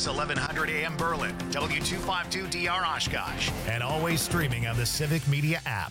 Sports 1100 AM Berlin, W252DR Oshkosh, and always streaming on the Civic Media app.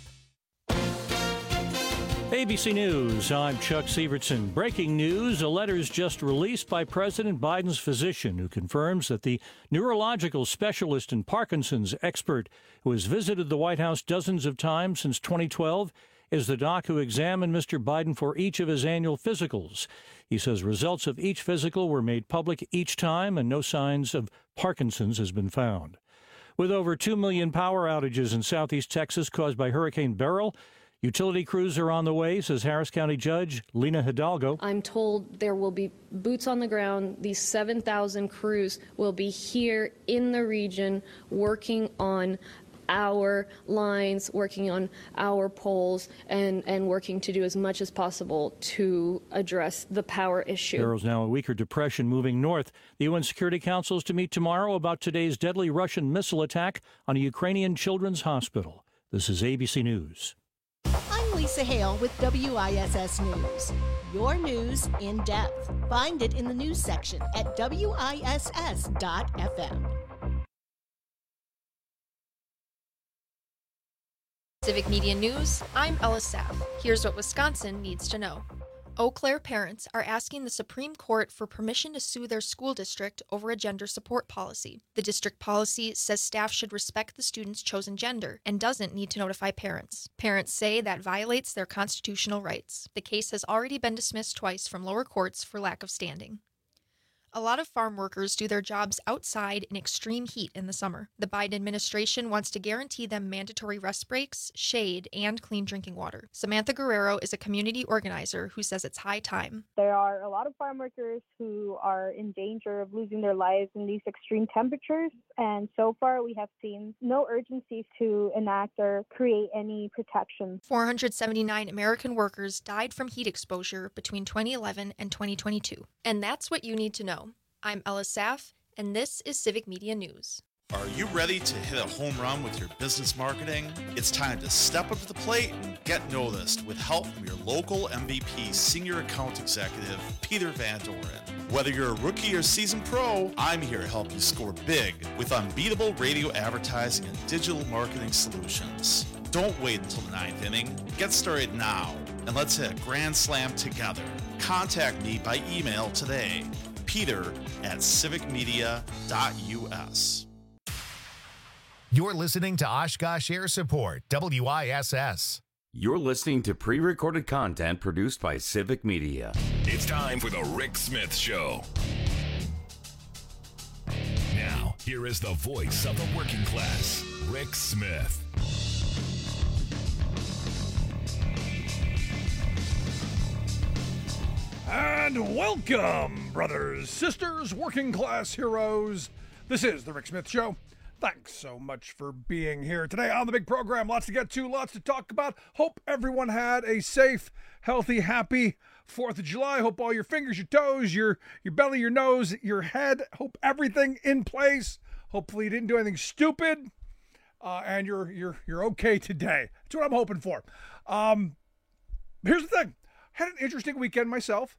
ABC News, I'm Chuck Sievertson. Breaking news, a letter is just released by President Biden's physician who confirms that the neurological specialist and Parkinson's expert who has visited the White House dozens of times since 2012 is the doc who examined Mr. Biden for each of his annual physicals. He says results of each physical were made public each time and no signs of Parkinson's has been found. With over 2 million power outages in southeast Texas caused by Hurricane Beryl, utility crews are on the way, says Harris County Judge Lena Hidalgo. I'm told there will be boots on the ground. These 7,000 crews will be here in the region working on our lines, working on our poles, and working to do as much as possible to address the power issue. Beryl's now a weaker depression moving north. The UN Security Council is to meet tomorrow about today's deadly Russian missile attack on a Ukrainian children's hospital. This is ABC News. I'm Lisa Hale with WISS News. Your news in depth. Find it in the news section at WISS.FM. Civic Media News, I'm Ella Saff. Here's what Wisconsin needs to know. Eau Claire parents are asking the Supreme Court for permission to sue their school district over a gender support policy. The district policy says staff should respect the student's chosen gender and doesn't need to notify parents. Parents say that violates their constitutional rights. The case has already been dismissed twice from lower courts for lack of standing. A lot of farm workers do their jobs outside in extreme heat in the summer. The Biden administration wants to guarantee them mandatory rest breaks, shade, and clean drinking water. Samantha Guerrero is a community organizer who says it's high time. There are a lot of farm workers who are in danger of losing their lives in these extreme temperatures, and so far we have seen no urgency to enact or create any protection. 479 American workers died from heat exposure between 2011 and 2022. And that's what you need to know. I'm Ella Saff, and this is Civic Media News. Are you ready to hit a home run with your business marketing? It's time to step up to the plate and get noticed with help from your local MVP Senior Account Executive, Peter Van Doren. Whether you're a rookie or seasoned pro, I'm here to help you score big with unbeatable radio advertising and digital marketing solutions. Don't wait until the ninth inning. Get started now, and let's hit a grand slam together. Contact me by email today, peter@civicmedia.us. You're listening to Oshkosh Air Support, WISS. You're listening to pre-recorded content produced by Civic Media. It's time for the Rick Smith Show. Now, here is the voice of the working class, Rick Smith. And welcome, brothers, sisters, working class heroes. This is the Rick Smith Show. Thanks so much for being here today on the big program. Lots to get to, lots to talk about. Hope everyone had a safe, healthy, happy 4th of July. Hope all your fingers, your toes, your belly, your nose, your head, hope everything in place. Hopefully you didn't do anything stupid, and you're okay today. That's what I'm hoping for. Here's the thing. Had an interesting weekend myself.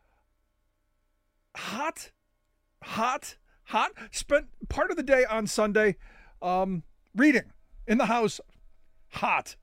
Hot. Spent part of the day on Sunday reading in the house. Hot.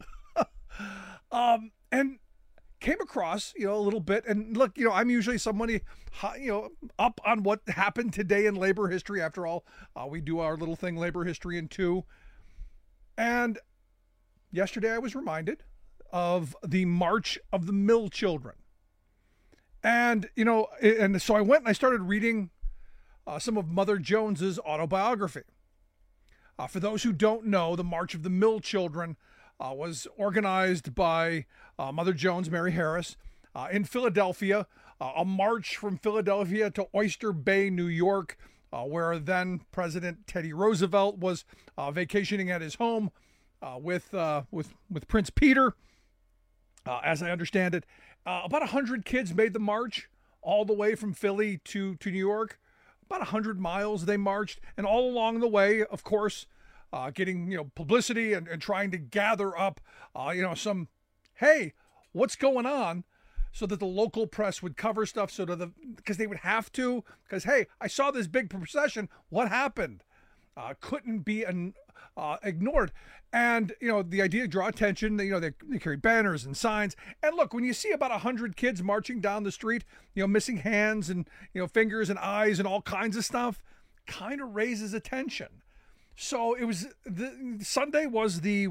And came across, a little bit. And look, I'm usually somebody, up on what happened today in labor history. After all, we do our little thing, Labor History in 2. And yesterday I was reminded of the March of the Mill Children. And, and so I went and I started reading some of Mother Jones's autobiography. For those who don't know, the March of the Mill Children was organized by Mother Jones, Mary Harris, in Philadelphia, a march from Philadelphia to Oyster Bay, New York, where then President Teddy Roosevelt was vacationing at his home with Prince Peter. As I understand it, about 100 kids made the march all the way from Philly to New York. About 100 miles they marched, and all along the way, of course, getting publicity and trying to gather up some, hey, what's going on? so that the local press would cover stuff, so that because they would have to, because, hey, I saw this big procession. What happened? Couldn't be ignored. And, the idea to draw attention, they carried banners and signs. And look, when you see about 100 kids marching down the street, missing hands and, fingers and eyes and all kinds of stuff, kind of raises attention. So Sunday was the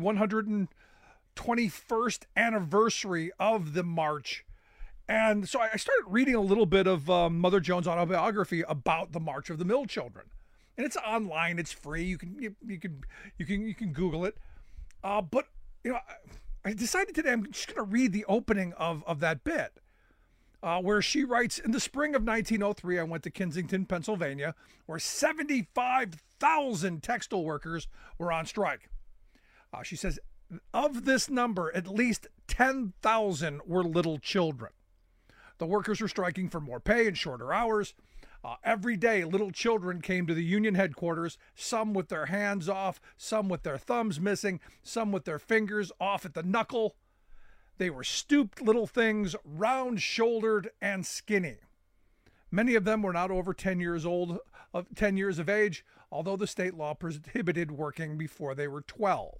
121st anniversary of the march. And so I started reading a little bit of Mother Jones' autobiography about the March of the Mill Children, and it's online. It's free. You can Google it. But I decided today I'm just going to read the opening of that bit, where she writes, in the spring of 1903, I went to Kensington, Pennsylvania, where 75,000 textile workers were on strike. She says, of this number, at least 10,000 were little children. The workers were striking for more pay and shorter hours. Every day, little children came to the union headquarters, some with their hands off, some with their thumbs missing, some with their fingers off at the knuckle. They were stooped little things, round-shouldered and skinny. Many of them were not over 10 years of age, although the state law prohibited working before they were 12.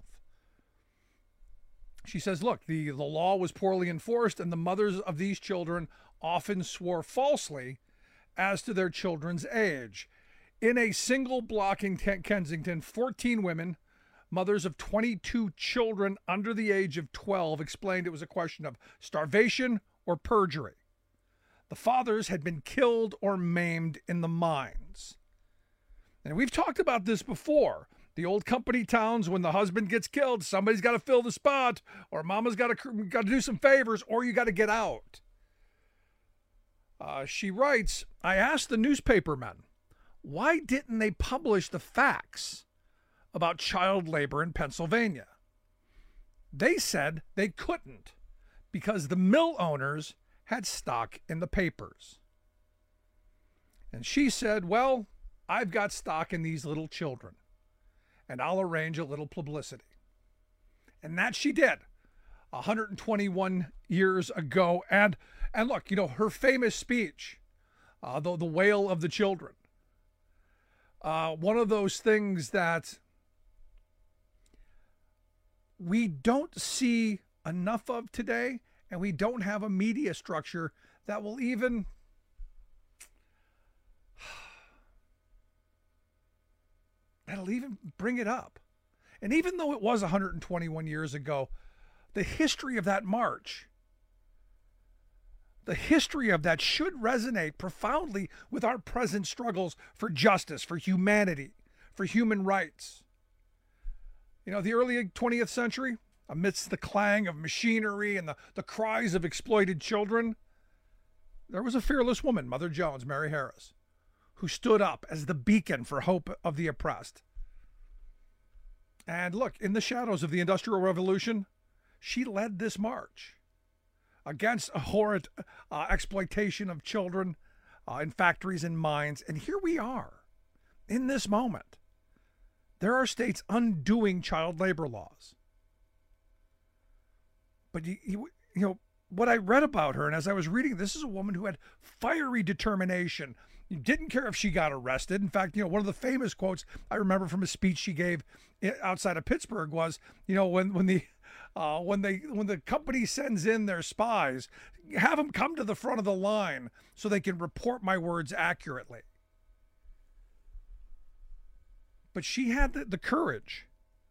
She says, look, the law was poorly enforced, and the mothers of these children often swore falsely as to their children's age. In a single block in Kensington, 14 women, mothers of 22 children under the age of 12, explained it was a question of starvation or perjury. The fathers had been killed or maimed in the mines. And we've talked about this before. The old company towns, when the husband gets killed, somebody's got to fill the spot, or mama's got to do some favors, or you got to get out. She writes, I asked the newspapermen, why didn't they publish the facts about child labor in Pennsylvania? They said they couldn't because the mill owners had stock in the papers. And she said, well, I've got stock in these little children, and I'll arrange a little publicity. And that she did 121 years ago. And look, her famous speech, the Wail of the Children, one of those things that we don't see enough of today, and we don't have a media structure that will even bring it up. And even though it was 121 years ago, the history of that march, the history of that should resonate profoundly with our present struggles for justice, for humanity, for human rights. The early 20th century, amidst the clang of machinery and the cries of exploited children, there was a fearless woman, Mother Jones, Mary Harris, who stood up as the beacon for hope of the oppressed. And look, in the shadows of the Industrial Revolution, she led this march against a horrid exploitation of children in factories and mines. And here we are in this moment. There are states undoing child labor laws. But what I read about her, and as I was reading, this is a woman who had fiery determination. You didn't care if she got arrested. In fact, one of the famous quotes I remember from a speech she gave outside of Pittsburgh was, when the company sends in their spies, have them come to the front of the line so they can report my words accurately. But she had the courage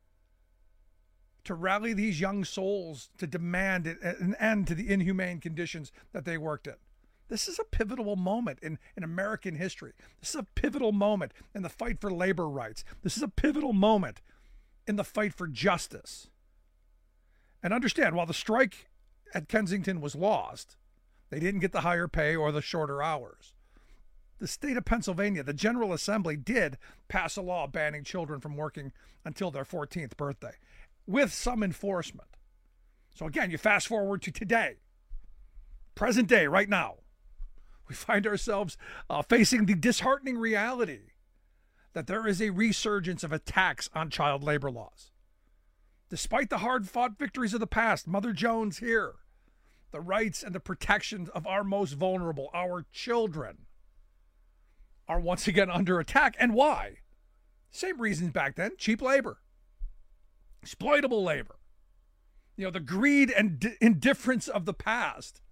to rally these young souls to demand an end to the inhumane conditions that they worked in. This is a pivotal moment in American history. This is a pivotal moment in the fight for labor rights. This is a pivotal moment in the fight for justice. And understand, while the strike at Kensington was lost, they didn't get the higher pay or the shorter hours. The state of Pennsylvania, the General Assembly, did pass a law banning children from working until their 14th birthday, with some enforcement. So again, you fast forward to today, present day, right now. We find ourselves facing the disheartening reality that there is a resurgence of attacks on child labor laws. Despite the hard-fought victories of the past, Mother Jones here the rights and the protections of our most vulnerable, our children, are once again under attack. And why? Same reasons back then. Cheap labor, exploitable labor, the greed and indifference of the past.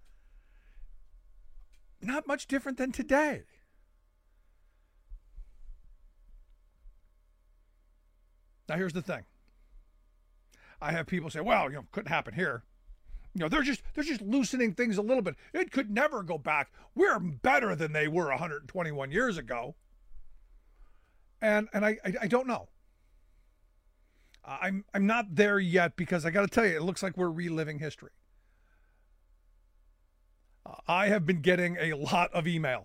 Not much different than today. Now, here's the thing. I have people say, well, couldn't happen here. They're just loosening things a little bit. It could never go back. We're better than they were 121 years ago. And I don't know. I'm not there yet, because I got to tell you, it looks like we're reliving history. I have been getting a lot of email.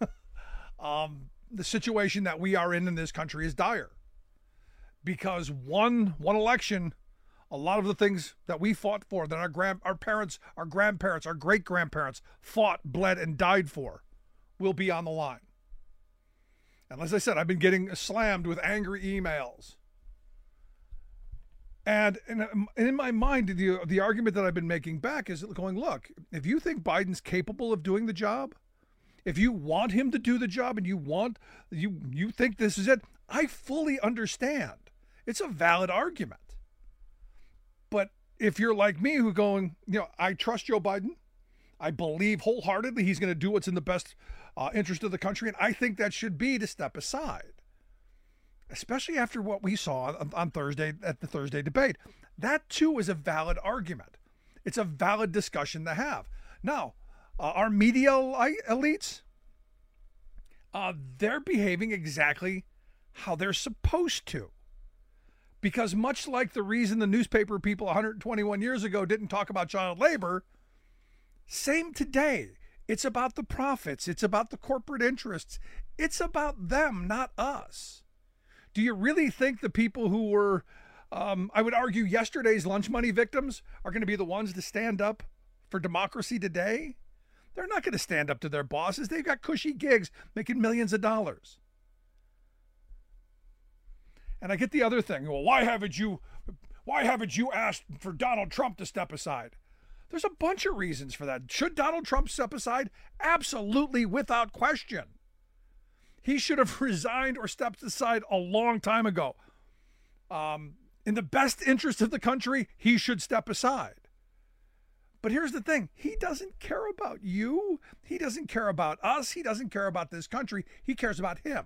The situation that we are in this country is dire, because one election, a lot of the things that we fought for, that our parents, our grandparents, our great-grandparents fought, bled, and died for, will be on the line. And as I said, I've been getting slammed with angry emails. And in my mind, the argument that I've been making back is going, look, if you think Biden's capable of doing the job, if you want him to do the job, and you think this is it, I fully understand. It's a valid argument. But if you're like me, who going, I trust Joe Biden, I believe wholeheartedly he's going to do what's in the best interest of the country, and I think that should be to step aside. Especially after what we saw on Thursday at the Thursday debate. That, too, is a valid argument. It's a valid discussion to have. Now, our media elites, they're behaving exactly how they're supposed to. Because much like the reason the newspaper people 121 years ago didn't talk about child labor, same today. It's about the profits. It's about the corporate interests. It's about them, not us. Do you really think the people who were, I would argue, yesterday's lunch money victims are going to be the ones to stand up for democracy today? They're not going to stand up to their bosses. They've got cushy gigs making millions of dollars. And I get the other thing. Well, why haven't you asked for Donald Trump to step aside? There's a bunch of reasons for that. Should Donald Trump step aside? Absolutely, without question. He should have resigned or stepped aside a long time ago. In the best interest of the country, he should step aside. But here's the thing. He doesn't care about you. He doesn't care about us. He doesn't care about this country. He cares about him.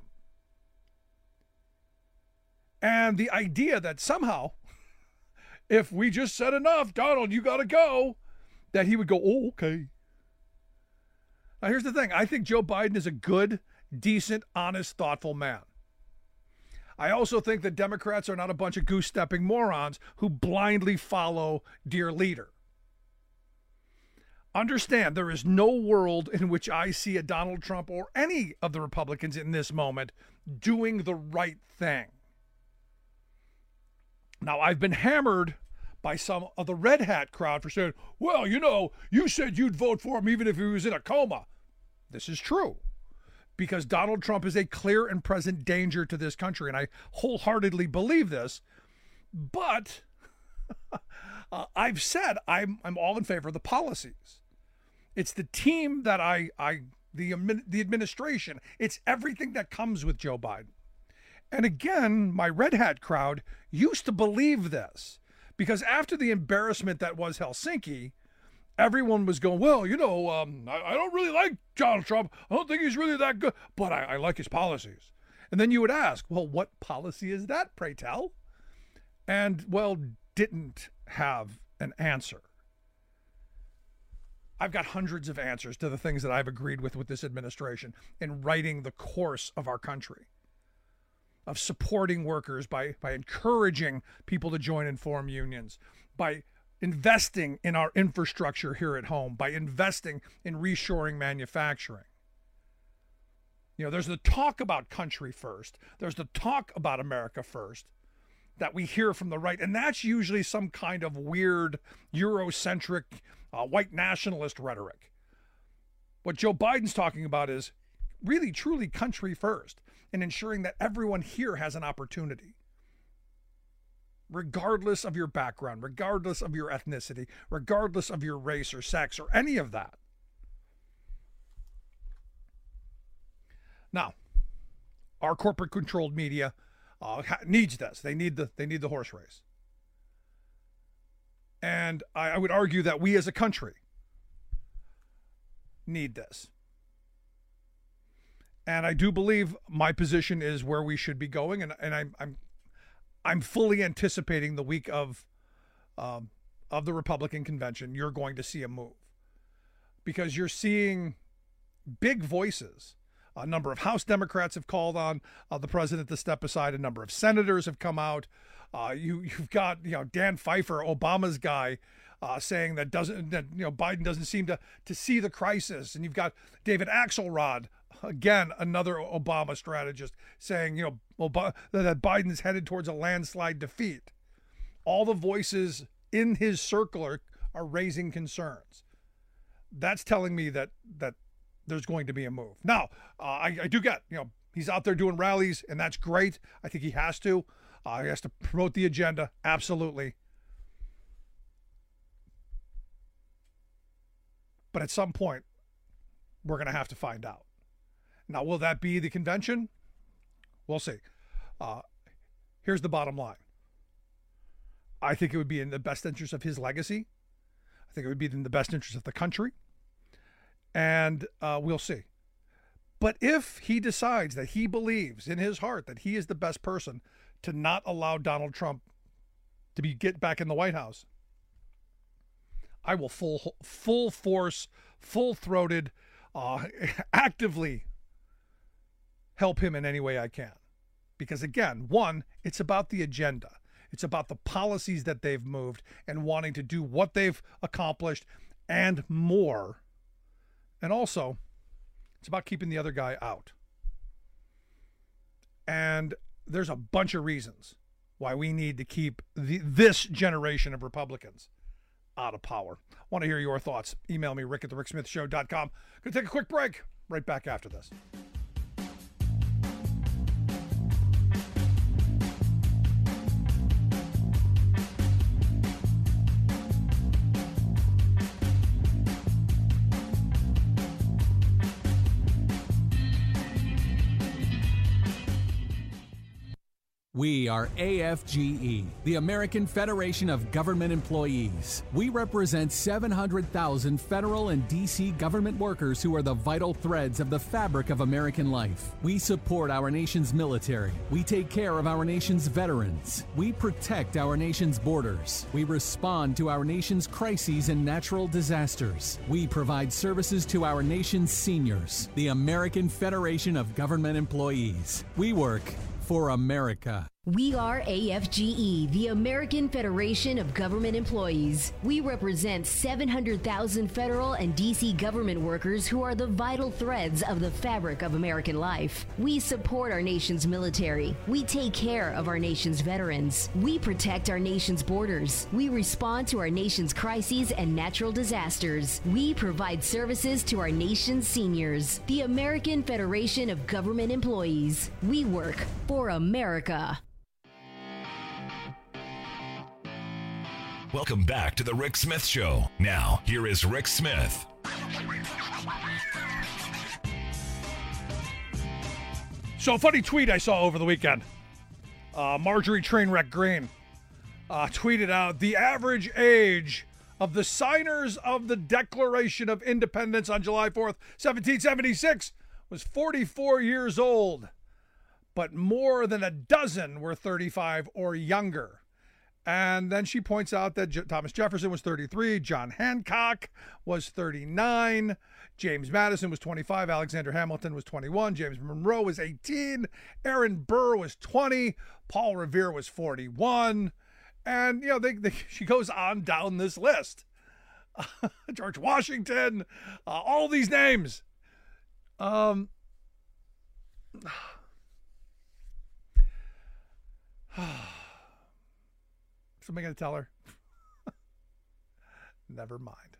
And the idea that somehow, if we just said enough, Donald, you got to go, that he would go, oh, okay. Now, here's the thing. I think Joe Biden is a good, decent, honest, thoughtful man. I also think that Democrats are not a bunch of goose-stepping morons who blindly follow dear leader. Understand, there is no world in which I see a Donald Trump or any of the Republicans in this moment doing the right thing. Now, I've been hammered by some of the red hat crowd for saying, well, you said you'd vote for him even if he was in a coma. This is true, because Donald Trump is a clear and present danger to this country, and I wholeheartedly believe this. But I've said I'm all in favor of the policies. It's the team that the administration. It's everything that comes with Joe Biden. And again, my red hat crowd used to believe this, because after the embarrassment that was Helsinki, everyone was going, well, I don't really like Donald Trump. I don't think he's really that good, but I like his policies. And then you would ask, well, what policy is that, pray tell? And, well, didn't have an answer. I've got hundreds of answers to the things that I've agreed with this administration in writing the course of our country, of supporting workers by encouraging people to join and form unions, by investing in our infrastructure here at home, by investing in reshoring manufacturing. There's the talk about country first. There's the talk about America first that we hear from the right. And that's usually some kind of weird Eurocentric white nationalist rhetoric. What Joe Biden's talking about is really, truly country first, and ensuring that everyone here has an opportunity. regardless of your background, regardless of your ethnicity, regardless of your race or sex or any of that. Now, our corporate-controlled media needs this. They need the horse race. And I would argue that we as a country need this. And I do believe my position is where we should be going, and I'm fully anticipating the week of the Republican convention. You're going to see a move because you're seeing big voices. A number of House Democrats have called on the president to step aside. A number of senators have come out. You've got Dan Pfeiffer, Obama's guy, saying that Biden doesn't seem to see the crisis, and you've got David Axelrod, again another Obama strategist, saying that Biden's headed towards a landslide defeat. All the voices in his circle are raising concerns. That's telling me that there's going to be a move. Now, I do get, he's out there doing rallies, and that's great. I think he has to. He has to promote the agenda, absolutely. But at some point, we're going to have to find out. Now, will that be the convention? We'll see. Here's the bottom line. I think it would be in the best interest of his legacy. I think it would be in the best interest of the country. And we'll see. But if he decides that he believes in his heart that he is the best person to not allow Donald Trump to get back in the White House, I will full force, full-throated, actively help him in any way I can. Because again, one, it's about the agenda. It's about the policies that they've moved and wanting to do what they've accomplished and more. And also, it's about keeping the other guy out. And there's a bunch of reasons why we need to keep this generation of Republicans out of power. Want to hear your thoughts? Email me, rick@thericksmithshow.com. Going to take a quick break. Right back after this. We are AFGE, the American Federation of Government Employees. We represent 700,000 federal and D.C. government workers who are the vital threads of the fabric of American life. We support our nation's military. We take care of our nation's veterans. We protect our nation's borders. We respond to our nation's crises and natural disasters. We provide services to our nation's seniors. The American Federation of Government Employees. We work for America. We are AFGE, the American Federation of Government Employees. We represent 700,000 federal and D.C. government workers who are the vital threads of the fabric of American life. We support our nation's military. We take care of our nation's veterans. We protect our nation's borders. We respond to our nation's crises and natural disasters. We provide services to our nation's seniors. The American Federation of Government Employees. We work for America. Welcome back to the Rick Smith Show. Now, here is Rick Smith. So, a funny tweet I saw over the weekend. Marjorie Trainwreck Green tweeted out, the average age of the signers of the Declaration of Independence on July 4th, 1776 was 44 years old, but more than a dozen were 35 or younger. And then she points out that Thomas Jefferson was 33, John Hancock was 39, James Madison was 25, Alexander Hamilton was 21, James Monroe was 18, Aaron Burr was 20, Paul Revere was 41, and she goes on down this list. George Washington, all these names. Something going to tell her? Never mind.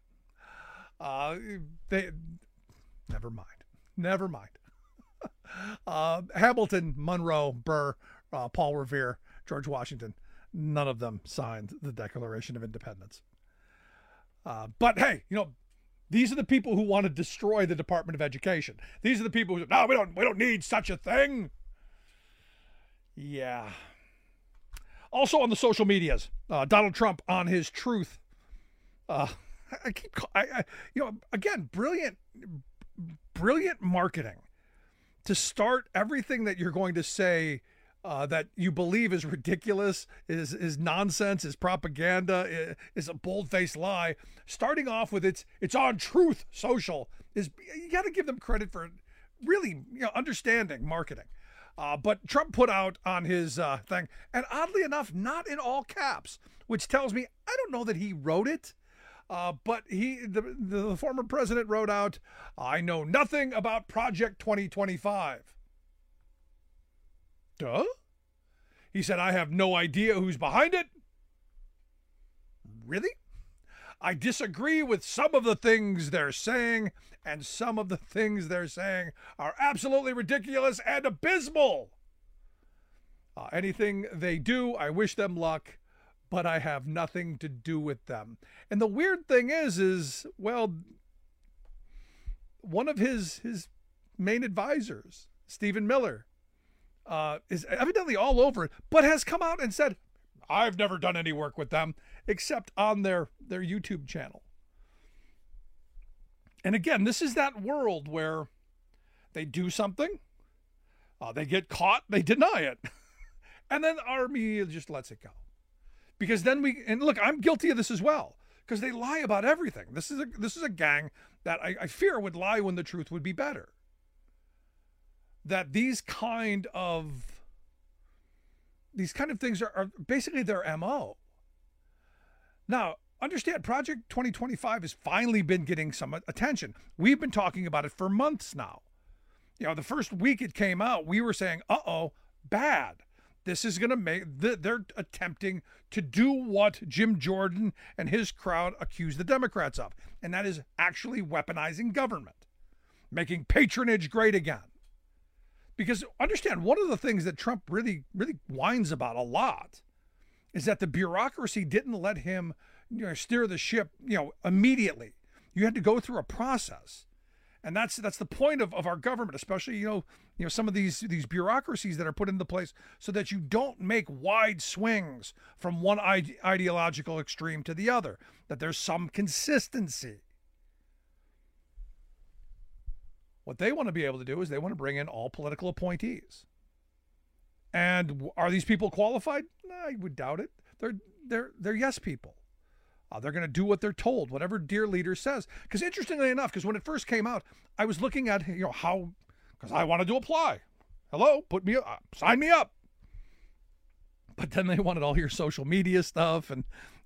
Never mind. Hamilton, Monroe, Burr, Paul Revere, George Washington. none of them signed the Declaration of Independence. But hey, these are the people who want to destroy the Department of Education. These are the people who say, no, we don't need such a thing. Yeah. Also on the social medias, Donald Trump on his Truth. Again, brilliant marketing to start everything that you're going to say that you believe is ridiculous, is nonsense, is propaganda, is a bold-faced lie. Starting off with it's on Truth Social you got to give them credit for really understanding marketing. But Trump put out on his thing, and oddly enough, not in all caps, which tells me I don't know that he wrote it. But the former president wrote out, "I know nothing about Project 2025." Duh? He said, "I have no idea who's behind it." Really? "I disagree with some of the things they're saying, and some of the things they're saying are absolutely ridiculous and abysmal. Anything they do, I wish them luck, but I have nothing to do with them." And the weird thing is well, one of his main advisors, Stephen Miller, is evidently all over it, but has come out and said, "I've never done any work with them except on their YouTube channel." And again, this is that world where they do something, they get caught, they deny it, and then the army just lets it go. Because then and look, I'm guilty of this as well, because they lie about everything. This is a gang that I fear would lie when the truth would be better. That these kind of things are basically their MO. Now, understand, Project 2025 has finally been getting some attention. We've been talking about it for months now. The first week it came out, we were saying, uh-oh, bad. This is going to make, they're attempting to do what Jim Jordan and his crowd accuse the Democrats of, and that is actually weaponizing government, making patronage great again. Because understand, one of the things that Trump really, really whines about a lot is that the bureaucracy didn't let him steer the ship immediately. You had to go through a process. And that's the point of our government, especially some of these bureaucracies that are put into place so that you don't make wide swings from one ideological extreme to the other, that there's some consistency. What they want to be able to do is they want to bring in all political appointees. And are these people qualified? I would doubt it. They're yes people. They're going to do what they're told, whatever dear leader says. Because interestingly enough, because when it first came out, I was looking at how, because I wanted to apply. Hello, put me up, sign me up. But then they wanted all your social media stuff and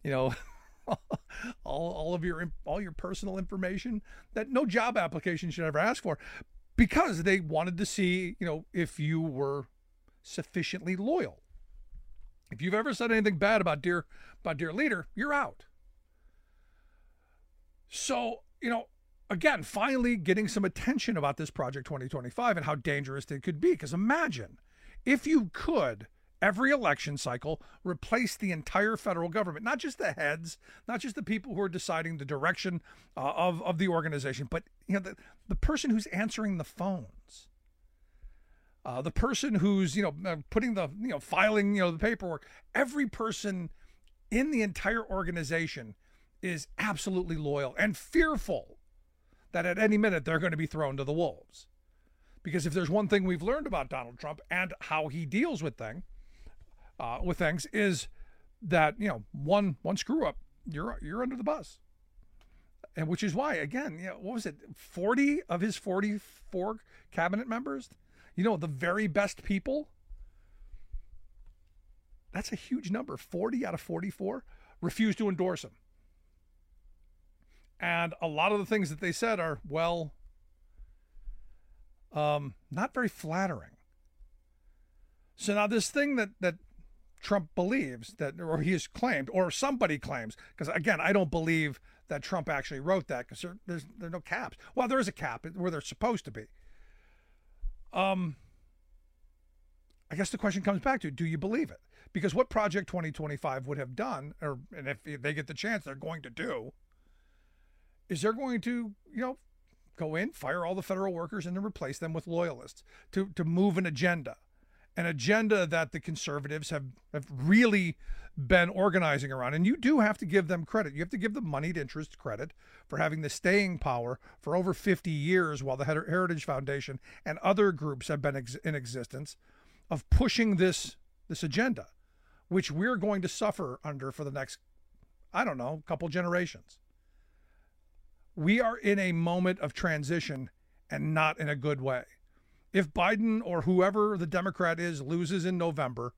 all your personal information that no job application should ever ask for, because they wanted to see if you were sufficiently loyal. If you've ever said anything bad about dear leader, you're out. So, again, finally getting some attention about this Project 2025 and how dangerous it could be. Because imagine if you could, every election cycle, replace the entire federal government, not just the heads, not just the people who are deciding the direction of the organization, but the person who's answering the phones, the person who's putting the filing the paperwork. Every person in the entire organization is absolutely loyal and fearful that at any minute they're going to be thrown to the wolves. Because if there's one thing we've learned about Donald Trump and how he deals with things is that one screw up, you're under the bus. And which is why, again, what was it, 40 of his 44 cabinet members, the very best people, that's a huge number. 40 out of 44 refused to endorse him. And a lot of the things that they said are, not very flattering. So now this thing that Trump believes, or he has claimed, or somebody claims, because again, I don't believe that Trump actually wrote that, because there's no caps. Well, there is a cap where they're supposed to be. I guess the question comes back to, do you believe it? Because what Project 2025 would have done, and if they get the chance, they're going to do, is they're going to, go in, fire all the federal workers, and then replace them with loyalists to move an agenda that the conservatives have really been organizing around. And you do have to give them credit. You have to give the moneyed interest credit for having the staying power for over 50 years while the Heritage Foundation and other groups have been in existence of pushing this agenda, which we're going to suffer under for the next, couple generations. We are in a moment of transition and not in a good way. If Biden or whoever the Democrat is loses in November,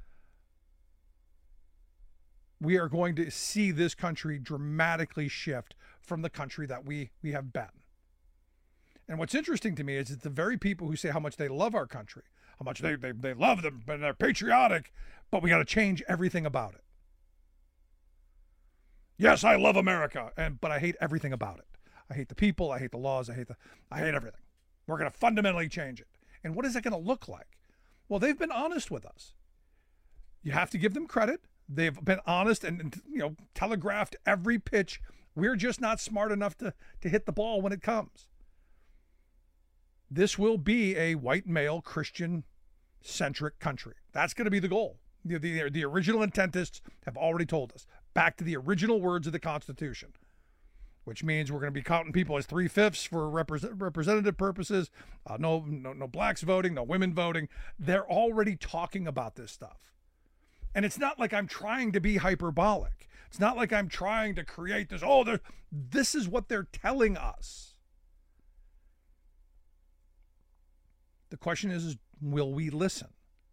we are going to see this country dramatically shift from the country that we have been. And what's interesting to me is that the very people who say how much they love our country, how much they love them, and they're patriotic, but we got to change everything about it. Yes, I love America, but I hate everything about it. I hate the people, I hate the laws, I hate everything. We're going to fundamentally change it. And what is that going to look like? Well, they've been honest with us. You have to give them credit. They've been honest and telegraphed every pitch. We're just not smart enough to hit the ball when it comes. This will be a white male Christian-centric country. That's going to be the goal. The original intentists have already told us. Back to the original words of the Constitution, which means we're going to be counting people as 3/5 for representative purposes. No blacks voting, no women voting. They're already talking about this stuff. And it's not like I'm trying to be hyperbolic. It's not like I'm trying to create this. This is what they're telling us. The question is, will we listen?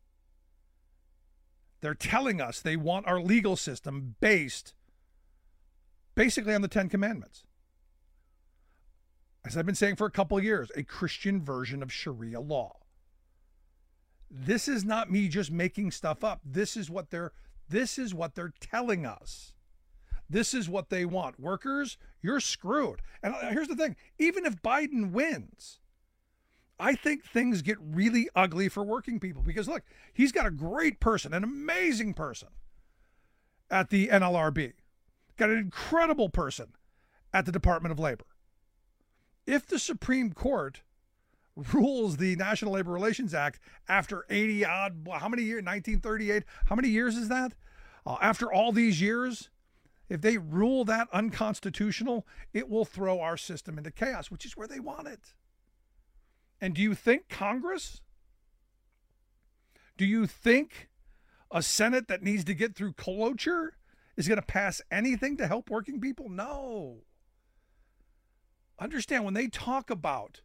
They're telling us they want our legal system based basically on the Ten Commandments. As I've been saying for a couple of years, a Christian version of Sharia law. This is not me just making stuff up. This is what they're telling us. This is what they want. Workers, you're screwed. And here's the thing, even if Biden wins, I think things get really ugly for working people because look, he's got a great person, an amazing person at the NLRB. Got an incredible person at the Department of Labor. If the Supreme Court rules the National Labor Relations Act after 80 odd, how many years, 1938, how many years is that? After all these years, if they rule that unconstitutional, it will throw our system into chaos, which is where they want it. And do you think Congress? Do you think a Senate that needs to get through cloture is going to pass anything to help working people? No. Understand, when they talk about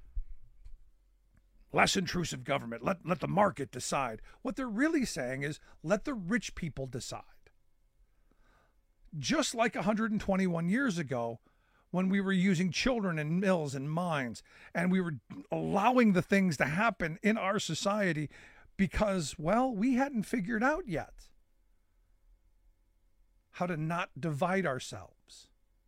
less intrusive government, let the market decide, what they're really saying is let the rich people decide. Just like 121 years ago, when we were using children in mills and mines, and we were allowing the things to happen in our society because, well, we hadn't figured out yet how to not divide ourselves.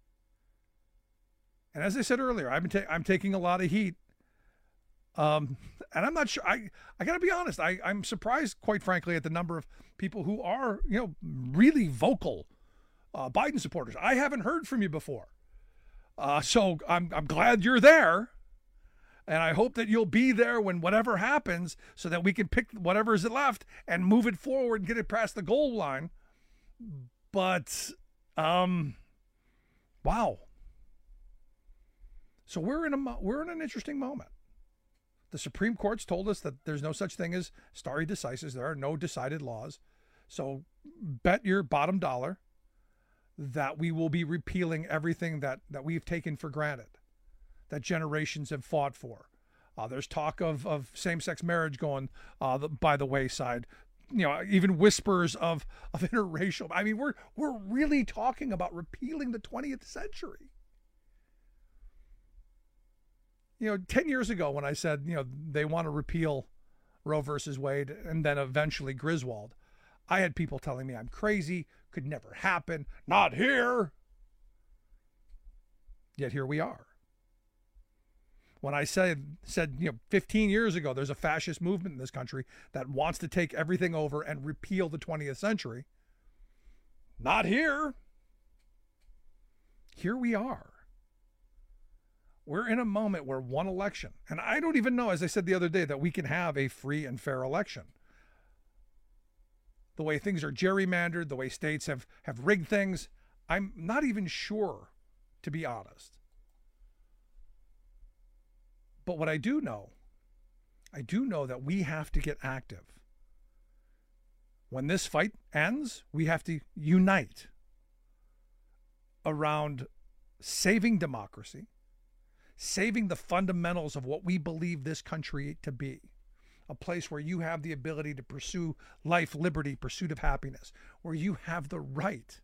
And as I said earlier, I'm taking a lot of heat. And I'm not sure, I got to be honest, I'm surprised, quite frankly, at the number of people who are, really vocal Biden supporters. I haven't heard from you before. So I'm glad you're there, and I hope that you'll be there when whatever happens so that we can pick whatever is left and move it forward and get it past the goal line. But, wow. So we're in an interesting moment. The Supreme Court's told us that there's no such thing as stare decisis. There are no decided laws. So bet your bottom dollar that we will be repealing everything that we've taken for granted, that generations have fought for. There's talk of same-sex marriage going by the wayside. Even whispers of interracial. I mean, we're really talking about repealing the 20th century. 10 years ago when I said, they want to repeal Roe versus Wade and then eventually Griswold, I had people telling me I'm crazy, could never happen, not here. Yet here we are. When I said 15 years ago, there's a fascist movement in this country that wants to take everything over and repeal the 20th century. Not here. Here we are. We're in a moment where one election, and I don't even know, as I said the other day, that we can have a free and fair election. The way things are gerrymandered, the way states have rigged things, I'm not even sure, to be honest. But what I do know that we have to get active. When this fight ends, we have to unite around saving democracy, saving the fundamentals of what we believe this country to be. A place where you have the ability to pursue life, liberty, pursuit of happiness, where you have the right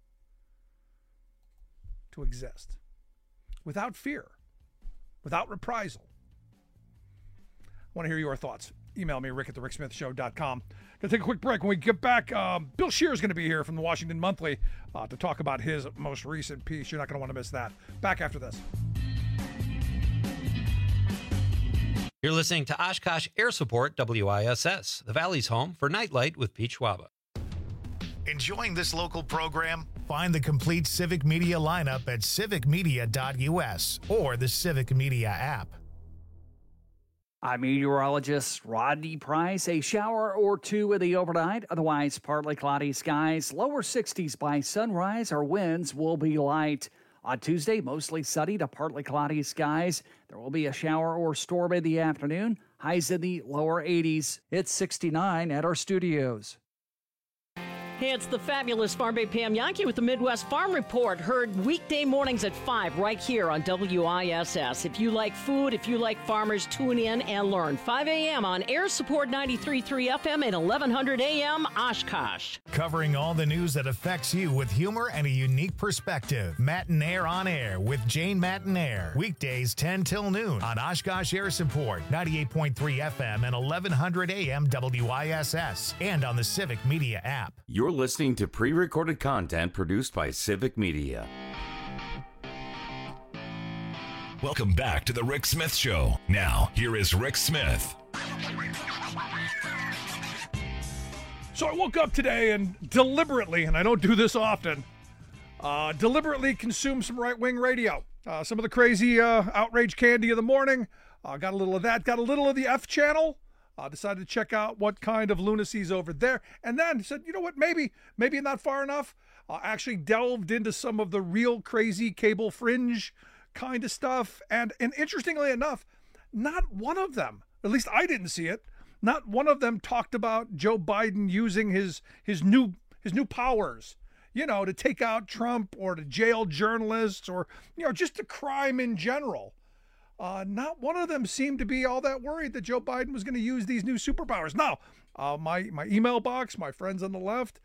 to exist without fear, without reprisal. I want to hear your thoughts. Email me, rick@thericksmithshow.com. Going to take a quick break. When we get back, Bill Scheer is going to be here from the Washington Monthly to talk about his most recent piece. You're not going to want to miss that. Back after this. You're listening to Oshkosh Air Support WISS, the Valley's home for Nightlight with Pete Schwaba. Enjoying this local program? Find the complete Civic Media lineup at civicmedia.us or the Civic Media app. I'm meteorologist Rodney Price. A shower or two in the overnight, otherwise partly cloudy skies. Lower 60s by sunrise. Our winds will be light. On Tuesday, mostly sunny to partly cloudy skies. There will be a shower or storm in the afternoon. Highs in the lower 80s. It's 69 at our studios. Hey, it's the fabulous Farm Bay Pam Yankee with the Midwest Farm Report. Heard weekday mornings at 5 right here on WISS. If you like food, if you like farmers, tune in and learn. 5 a.m. on Air Support 93.3 FM and 1100 a.m. Oshkosh. Covering all the news that affects you with humor and a unique perspective. Matinaire on Air with Jane Matinaire. Weekdays 10 till noon on Oshkosh Air Support 98.3 FM and 1100 a.m. WISS and on the Civic Media app. You're listening to pre-recorded content produced by Civic Media. Welcome back to the Rick Smith Show. Now, here is Rick Smith. So I woke up today and deliberately, and I don't do this often, deliberately consumed some right-wing radio. Some of the crazy outrage candy of the morning. Got a little of that. Got a little of the F channel. Decided to check out what kind of lunacy's over there. And then said, you know what, maybe not far enough. Actually delved into some of the real crazy cable fringe kind of stuff. And interestingly enough, not one of them, at least I didn't see it, not one of them talked about Joe Biden using his new powers, to take out Trump or to jail journalists or, just a crime in general. Not one of them seemed to be all that worried that Joe Biden was going to use these new superpowers. Now, my email box, my friends on the left,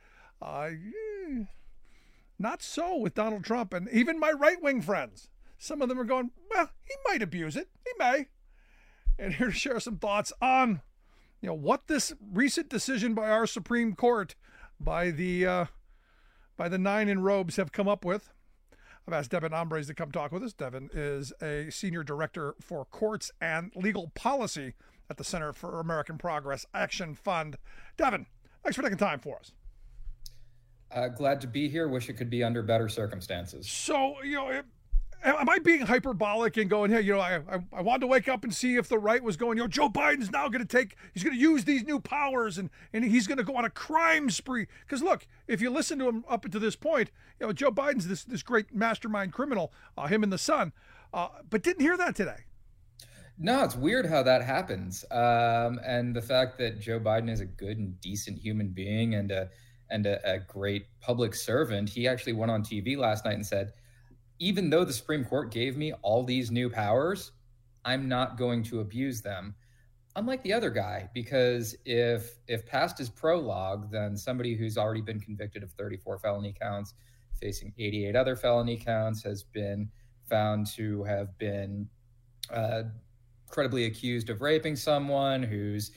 not so with Donald Trump. And even my right-wing friends, some of them are going, well, he might abuse it. He may. And here to share some thoughts on, what this recent decision by our Supreme Court, by the 9 in robes have come up with. I've asked Devin Ombres to come talk with us. Devin is a senior director for courts and legal policy at the Center for American Progress Action Fund. Devin, thanks for taking time for us. Glad to be here. Wish it could be under better circumstances. So, am I being hyperbolic and going, hey, I wanted to wake up and see if the right was going, Joe Biden's now going to he's going to use these new powers and he's going to go on a crime spree. Because look, if you listen to him up to this point, Joe Biden's this great mastermind criminal, him and the son, but didn't hear that today. No, it's weird how that happens. And the fact that Joe Biden is a good and decent human being and a great public servant, he actually went on TV last night and said, even though the Supreme Court gave me all these new powers, I'm not going to abuse them. Unlike the other guy, because if past his prologue, then somebody who's already been convicted of 34 felony counts, facing 88 other felony counts, has been found to have been credibly accused of raping someone, whose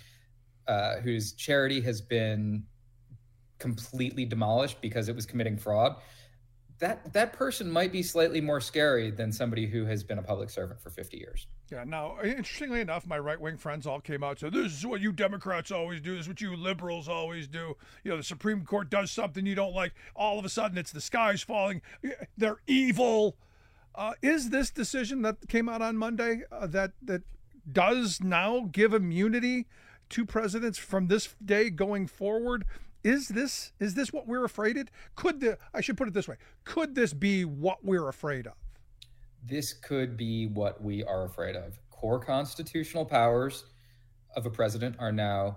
charity has been completely demolished because it was committing fraud. that person might be slightly more scary than somebody who has been a public servant for 50 years. Yeah. Now, interestingly enough, my right-wing friends all came out and said, this is what you Democrats always do. This is what you liberals always do. The Supreme Court does something you don't like. All of a sudden, it's the sky's falling. They're evil. Is this decision that came out on Monday that does now give immunity to presidents from this day going forward? Is this what we're afraid of? I should put it this way. Could this be what we're afraid of? This could be what we are afraid of. Core constitutional powers of a president are now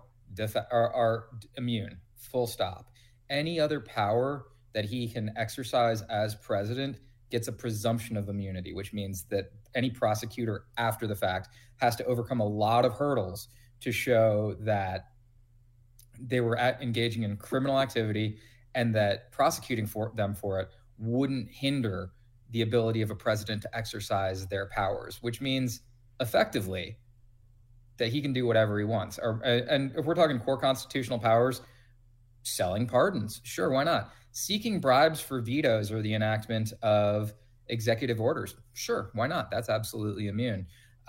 are immune, full stop. Any other power that he can exercise as president gets a presumption of immunity, which means that any prosecutor after the fact has to overcome a lot of hurdles to show that they were engaging in criminal activity and that prosecuting them for it wouldn't hinder the ability of a president to exercise their powers, which means effectively that he can do whatever he wants. And if we're talking core constitutional powers, selling pardons, sure, why not? Seeking bribes for vetoes or the enactment of executive orders, sure, why not? That's absolutely immune.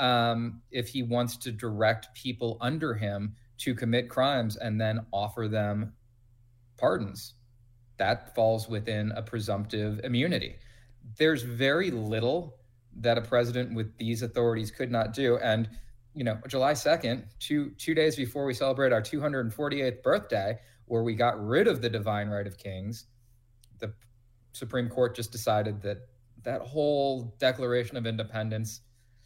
If he wants to direct people under him to commit crimes and then offer them pardons, that falls within a presumptive immunity. There's very little that a president with these authorities could not do. And, July 2nd, two days before we celebrate our 248th birthday, where we got rid of the divine right of kings, the Supreme Court just decided that whole Declaration of Independence,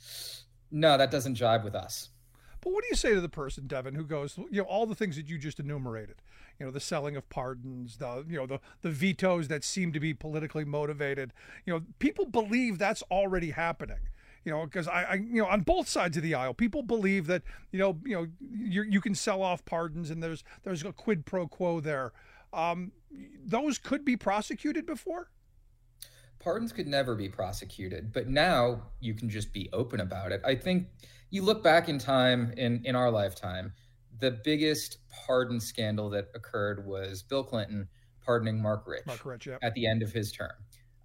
no, that doesn't jive with us. But what do you say to the person, Devin, who goes, all the things that you just enumerated, the selling of pardons, the vetoes that seem to be politically motivated, people believe that's already happening, because I on both sides of the aisle, people believe that, you can sell off pardons and there's a quid pro quo there. Those could be prosecuted before? Pardons could never be prosecuted, but now you can just be open about it. I think you look back in time, in our lifetime, the biggest pardon scandal that occurred was Bill Clinton pardoning Mark Rich, yep, at the end of his term.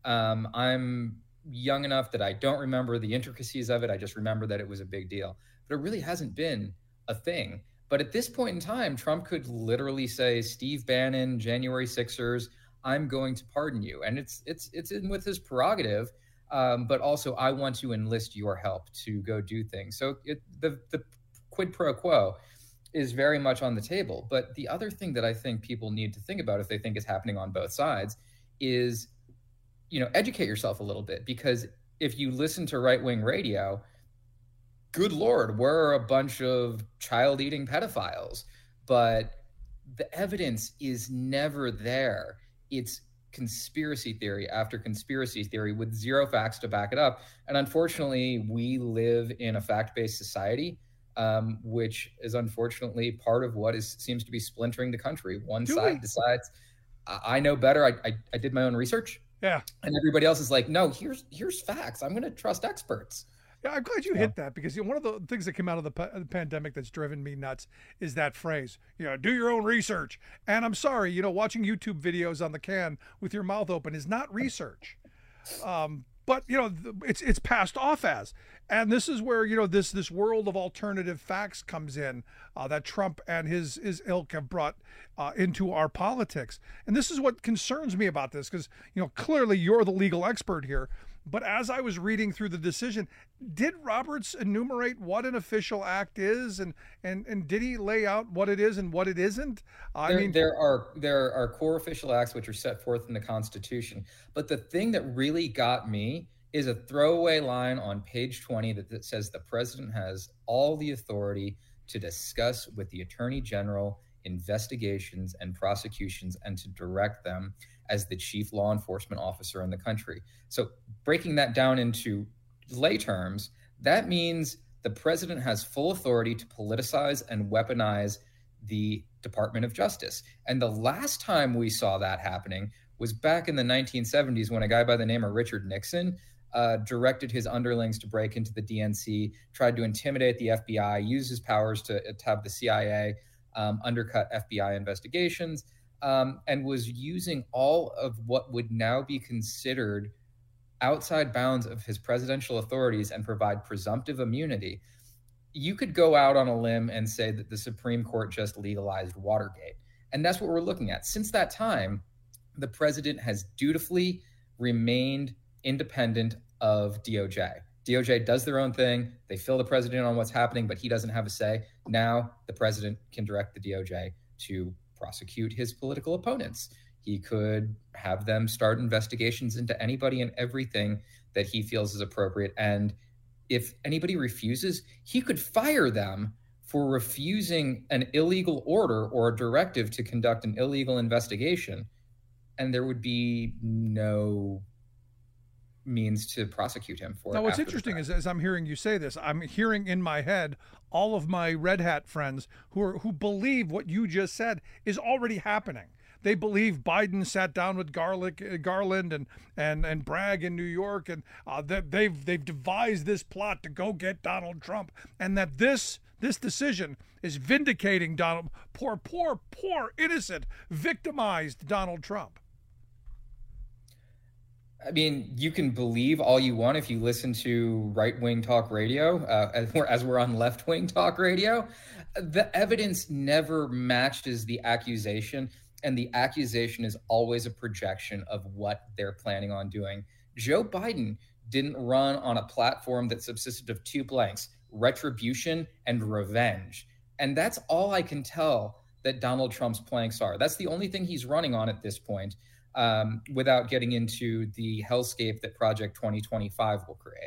I'm young enough that I don't remember the intricacies of it. I just remember that it was a big deal. But it really hasn't been a thing. But at this point in time, Trump could literally say, Steve Bannon, January 6ers, I'm going to pardon you. And it's in with his prerogative. But also, I want to enlist your help to go do things. So the quid pro quo is very much on the table. But the other thing that I think people need to think about, if they think it's happening on both sides, is, educate yourself a little bit. Because if you listen to right-wing radio, good Lord, we're a bunch of child-eating pedophiles. But the evidence is never there. It's conspiracy theory after conspiracy theory with zero facts to back it up. And unfortunately, we live in a fact-based society, which is unfortunately part of what seems to be splintering the country. One side decides, I know better. I did my own research. Yeah. And everybody else is like, no, here's facts. I'm going to trust experts. Yeah, I'm glad you hit that, because one of the things that came out of the pandemic that's driven me nuts is that phrase, do your own research. And I'm sorry, watching YouTube videos on the can with your mouth open is not research. But, it's passed off as. And this is where, this world of alternative facts comes in, that Trump and his ilk have brought into our politics. And this is what concerns me about this, because, clearly you're the legal expert here. But as I was reading through the decision, did Roberts enumerate what an official act is, and did he lay out what it is and what it isn't? There are core official acts which are set forth in the Constitution. But the thing that really got me is a throwaway line on page 20 that says the president has all the authority to discuss with the Attorney General investigations and prosecutions and to direct them as the chief law enforcement officer in the country. So breaking that down into lay terms, that means the president has full authority to politicize and weaponize the Department of Justice. And the last time we saw that happening was back in the 1970s when a guy by the name of Richard Nixon directed his underlings to break into the DNC, tried to intimidate the FBI, use his powers to have the CIA undercut FBI investigations. and was using all of what would now be considered outside bounds of his presidential authorities and provide presumptive immunity, you could go out on a limb and say that the Supreme Court just legalized Watergate. And that's what we're looking at. Since that time, the president has dutifully remained independent of DOJ. DOJ does their own thing. They fill the president on what's happening, but he doesn't have a say. Now the president can direct the DOJ to prosecute his political opponents. He could have them start investigations into anybody and everything that he feels is appropriate. And if anybody refuses, he could fire them for refusing an illegal order or a directive to conduct an illegal investigation. And there would be no means to prosecute him for it. Now, what's interesting is, as I'm hearing you say this, I'm hearing in my head all of my red hat friends who believe what you just said is already happening. They believe Biden sat down with Garland and Bragg in New York, and that they've devised this plot to go get Donald Trump, and that this decision is vindicating poor innocent, victimized Donald Trump. I mean, you can believe all you want if you listen to right-wing talk radio, as we're on left-wing talk radio. The evidence never matches the accusation, and the accusation is always a projection of what they're planning on doing. Joe Biden didn't run on a platform that subsisted of two blanks: retribution and revenge. And that's all I can tell that Donald Trump's planks are. That's the only thing he's running on at this point, without getting into the hellscape that Project 2025 will create.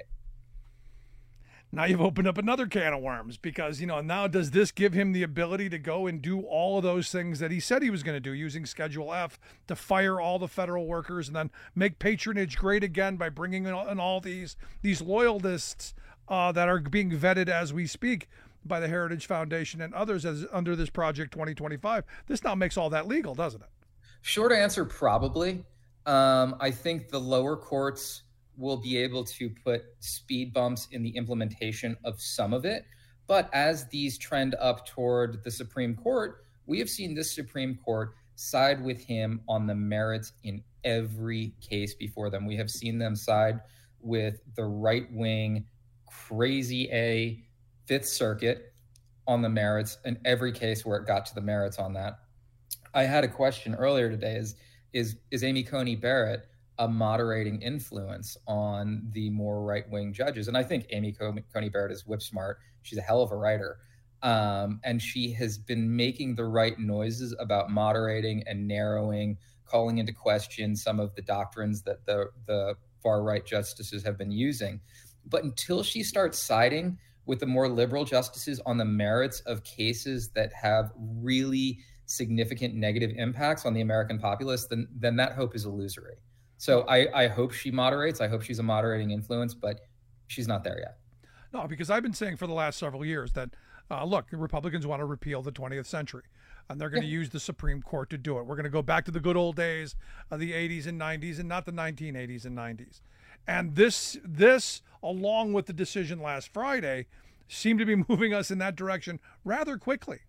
Now you've opened up another can of worms, because, now does this give him the ability to go and do all of those things that he said he was going to do, using Schedule F to fire all the federal workers and then make patronage great again by bringing in all these loyalists that are being vetted as we speak by the Heritage Foundation and others under this Project 2025? This now makes all that legal, doesn't it? Short answer, probably. I think the lower courts will be able to put speed bumps in the implementation of some of it. But as these trend up toward the Supreme Court, we have seen this Supreme Court side with him on the merits in every case before them. We have seen them side with the right-wing, crazy A Fifth Circuit on the merits in every case where it got to the merits on that. I had a question earlier today: is Amy Coney Barrett a moderating influence on the more right-wing judges? And I think Amy Coney Barrett is whip smart. She's a hell of a writer. And she has been making the right noises about moderating and narrowing, calling into question some of the doctrines that the far-right justices have been using. But until she starts siding with the more liberal justices on the merits of cases that have really significant negative impacts on the American populace, then that hope is illusory. So I hope she moderates. I hope she's a moderating influence, but she's not there yet. No, because I've been saying for the last several years that, look, the Republicans want to repeal the 20th century, and they're going to use the Supreme Court to do it. We're going to go back to the good old days of the 80s and 90s, and not the 1980s and 90s. And this, along with the decision last Friday, seem to be moving us in that direction rather quickly.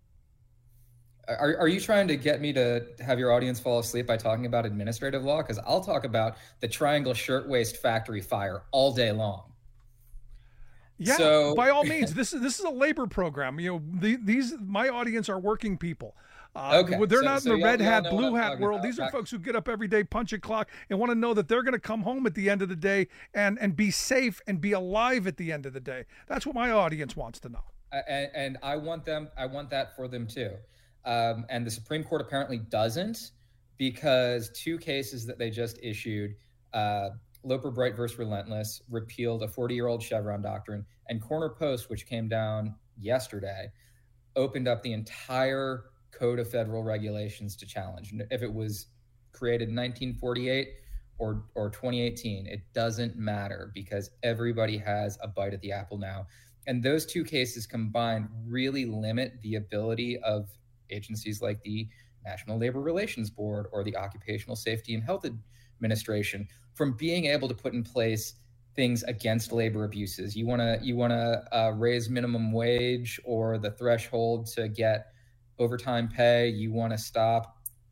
Are you trying to get me to have your audience fall asleep by talking about administrative law? Because I'll talk about the Triangle Shirtwaist Factory fire all day long. Yeah, so, by all means, this is a labor program. These my audience are working people. Okay. They're not in the red hat, blue hat world. These are folks who get up every day, punch a clock, and want to know that they're going to come home at the end of the day and be safe and be alive at the end of the day. That's what my audience wants to know. And I want that for them too. And the Supreme Court apparently doesn't, because two cases that they just issued, Loper Bright versus Relentless, repealed a 40-year-old Chevron doctrine, and Corner Post, which came down yesterday, opened up the entire Code of Federal Regulations to challenge. If it was created in 1948 or 2018, it doesn't matter, because everybody has a bite at the apple now. And those two cases combined really limit the ability of agencies like the National Labor Relations Board or the Occupational Safety and Health Administration from being able to put in place things against labor abuses. You want to raise minimum wage or the threshold to get overtime pay. You want to stop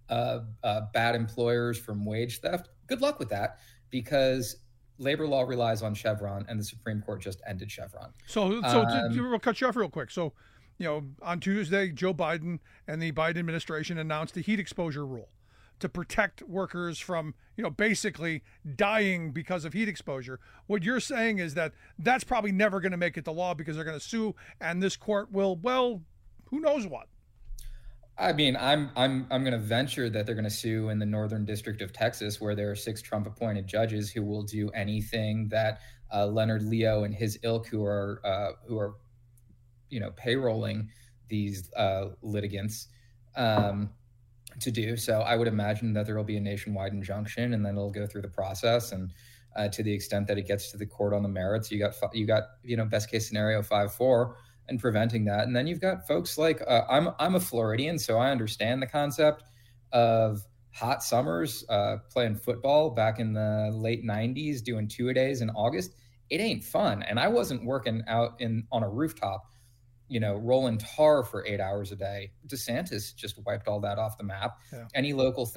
bad employers from wage theft. Good luck with that, because labor law relies on Chevron, and the Supreme Court just ended Chevron. So we'll cut you off real quick. So, on Tuesday, Joe Biden and the Biden administration announced the heat exposure rule to protect workers from, basically dying because of heat exposure. What you're saying is that that's probably never going to make it to law because they're going to sue, and this court will, well, who knows what. I mean, I'm going to venture that they're going to sue in the Northern District of Texas, where there are 6 Trump-appointed judges who will do anything that Leonard Leo and his ilk, who are payrolling these litigants, to do. So I would imagine that there will be a nationwide injunction, and then it'll go through the process. And to the extent that it gets to the court on the merits, you got best case scenario 5-4. And preventing that. And then you've got folks like I'm a Floridian, so I understand the concept of hot summers, playing football back in the late 90s, doing 2-a-days in August. It ain't fun. And I wasn't working out on a rooftop, rolling tar for 8 hours a day. DeSantis just wiped all that off the map. Yeah. Any local,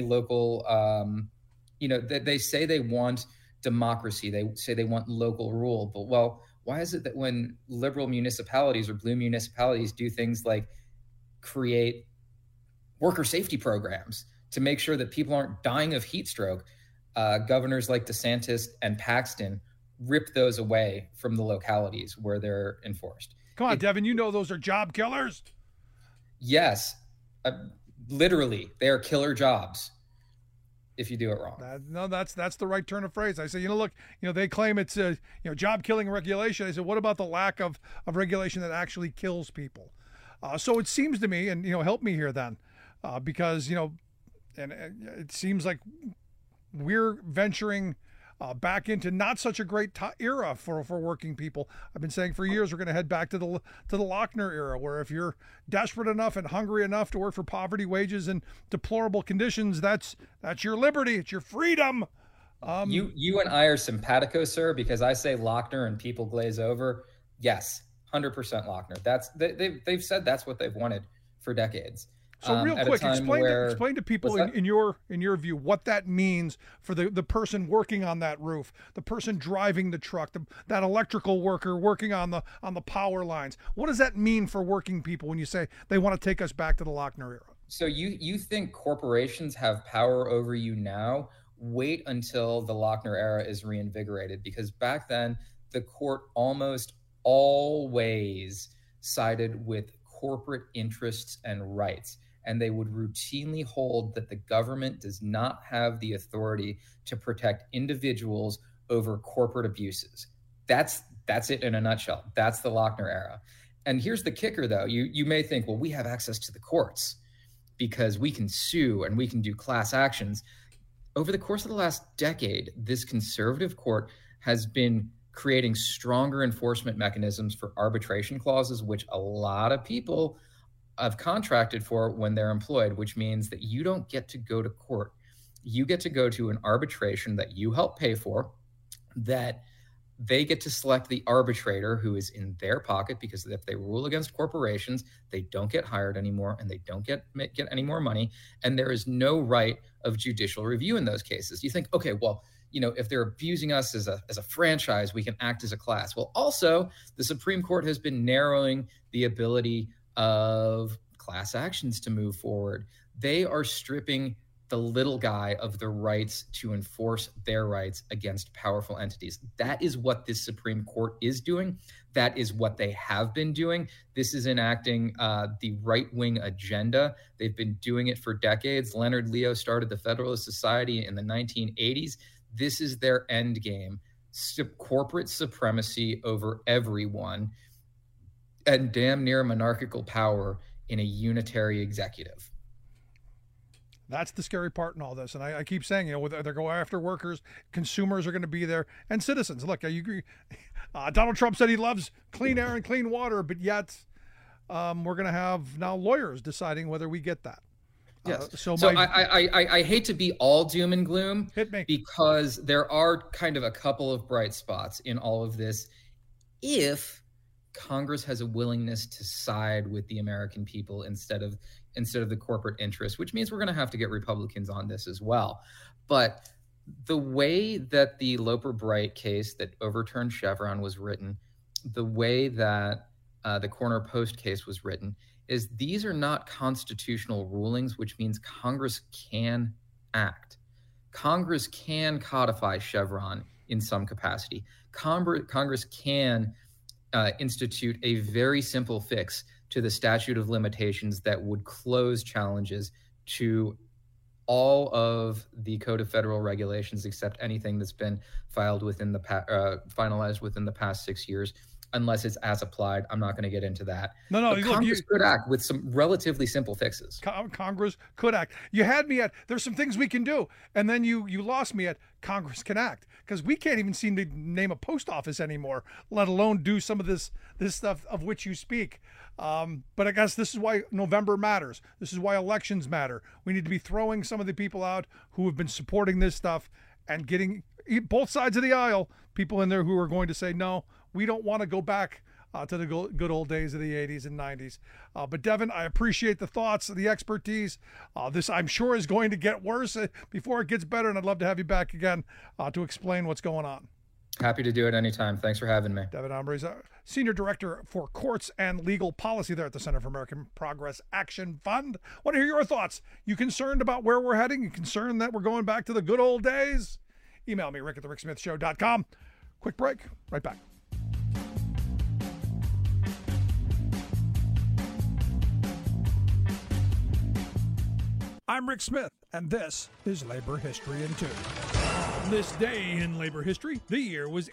they say they want democracy. They say they want local rule, but why is it that when liberal municipalities or blue municipalities do things like create worker safety programs to make sure that people aren't dying of heat stroke, governors like DeSantis and Paxton rip those away from the localities where they're enforced? Come on, Devin, those are job killers. Yes, literally, they are killer jobs if you do it wrong. That's the right turn of phrase. I say, look, they claim it's job killing regulation. I said, what about the lack of regulation that actually kills people? So it seems to me, and help me here then, because and it seems like we're venturing back into not such a great era for working people. I've been saying for years we're going to head back to the Lochner era, where if you're desperate enough and hungry enough to work for poverty wages and deplorable conditions, that's your liberty, it's your freedom. You and I are simpatico, sir, because I say Lochner and people glaze over. Yes, 100% Lochner. They've said that's what they've wanted for decades. So real quick, explain to people in your view what that means for the person working on that roof, the person driving the truck, that electrical worker working on the power lines. What does that mean for working people when you say they want to take us back to the Lochner era? So you think corporations have power over you now? Wait until the Lochner era is reinvigorated, because back then the court almost always sided with corporate interests and rights. And they would routinely hold that the government does not have the authority to protect individuals over corporate abuses. That's it in a nutshell. That's the Lochner era. And here's the kicker, though. You may think, well, we have access to the courts because we can sue and we can do class actions. Over the course of the last decade, this conservative court has been creating stronger enforcement mechanisms for arbitration clauses, which a lot of people have contracted for when they're employed, which means that you don't get to go to court. You get to go to an arbitration that you help pay for, that they get to select the arbitrator who is in their pocket, because if they rule against corporations, they don't get hired anymore and they don't get any more money. And there is no right of judicial review in those cases. You think, okay, well, if they're abusing us as a franchise, we can act as a class. Well, also, the Supreme Court has been narrowing the ability of class actions to move forward. They are stripping the little guy of the rights to enforce their rights against powerful entities. That is what this Supreme Court is doing. That is what they have been doing. This is enacting the right-wing agenda. They've been doing it for decades. Leonard Leo started the Federalist Society in the 1980s. This is their end game. Corporate supremacy over everyone and damn near monarchical power in a unitary executive. That's the scary part in all this. And I keep saying, they're going after workers, consumers are going to be there, and citizens. Look, you agree? Donald Trump said he loves clean air and clean water, but yet we're going to have now lawyers deciding whether we get that. Yes. I hate to be all doom and gloom. Hit me. Because there are kind of a couple of bright spots in all of this. If Congress has a willingness to side with the American people instead of the corporate interest, which means we're going to have to get Republicans on this as well. But the way that the Loper-Bright case that overturned Chevron was written, the way that the Corner Post case was written, is these are not constitutional rulings, which means Congress can act. Congress can codify Chevron in some capacity. Congress can institute a very simple fix to the statute of limitations that would close challenges to all of the Code of Federal Regulations except anything that's been filed within the finalized within the past 6 years, unless it's as applied. I'm not going to get into that. No, Congress could act with some relatively simple fixes. Congress could act. You had me at there's some things we can do, and then you lost me at Congress can act, because we can't even seem to name a post office anymore, let alone do some of this stuff of which you speak. But I guess this is why November matters. This is why elections matter. We need to be throwing some of the people out who have been supporting this stuff and getting both sides of the aisle, people in there who are going to say, no, we don't want to go back to the good old days of the 80s and 90s. But Devin, I appreciate the thoughts, the expertise. This, I'm sure, is going to get worse before it gets better, and I'd love to have you back again to explain what's going on. Happy to do it anytime. Thanks for having me. Devin Ombrys, Senior Director for Courts and Legal Policy there at the Center for American Progress Action Fund. Want to hear your thoughts? You concerned about where we're heading? You concerned that we're going back to the good old days? Email me, rick@thericksmithshow.com. Quick break. Right back. I'm Rick Smith, and this is Labor History in 2. On this day in labor history, the year was